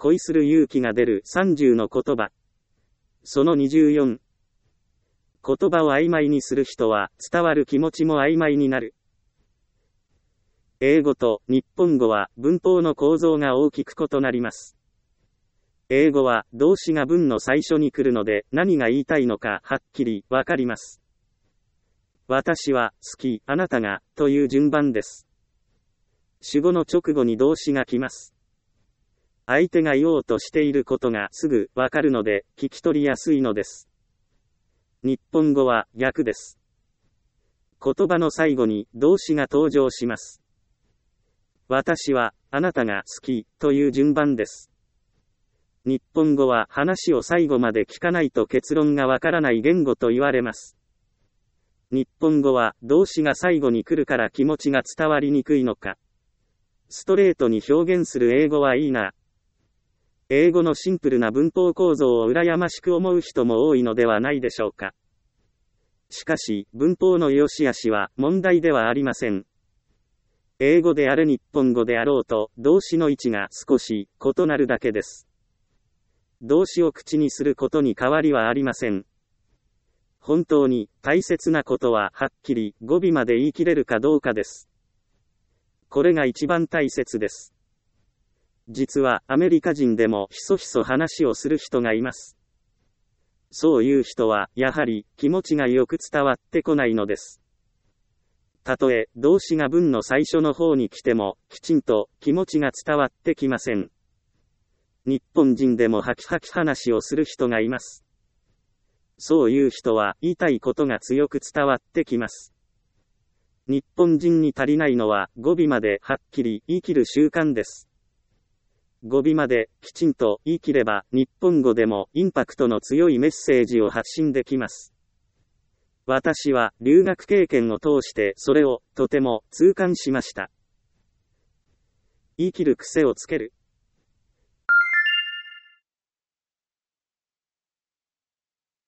恋する勇気が出る30の言葉。その24。言葉を曖昧にする人は伝わる気持ちも曖昧になる。英語と日本語は文法の構造が大きく異なります。英語は動詞が文の最初に来るので何が言いたいのかはっきりわかります。私は好き、あなたがという順番です。主語の直後に動詞が来ます。相手が言おうとしていることがすぐわかるので聞き取りやすいのです。日本語は逆です。言葉の最後に動詞が登場します。私はあなたが好きという順番です。日本語は話を最後まで聞かないと結論がわからない言語と言われます。日本語は動詞が最後に来るから気持ちが伝わりにくいのか。ストレートに表現する英語はいいな。英語のシンプルな文法構造を羨ましく思う人も多いのではないでしょうか。しかし、文法の良し悪しは問題ではありません。英語であれ日本語であろうと、動詞の位置が少し異なるだけです。動詞を口にすることに変わりはありません。本当に大切なことははっきり語尾まで言い切れるかどうかです。これが一番大切です。実はアメリカ人でもひそひそ話をする人がいます。そういう人はやはり気持ちがよく伝わってこないのです。たとえ動詞が文の最初の方に来てもきちんと気持ちが伝わってきません。日本人でもハキハキ話をする人がいます。そういう人は言いたいことが強く伝わってきます。日本人に足りないのは語尾まではっきり言い切る習慣です。語尾まできちんと言い切れば日本語でもインパクトの強いメッセージを発信できます。私は留学経験を通してそれをとても痛感しました。言い切る癖をつける。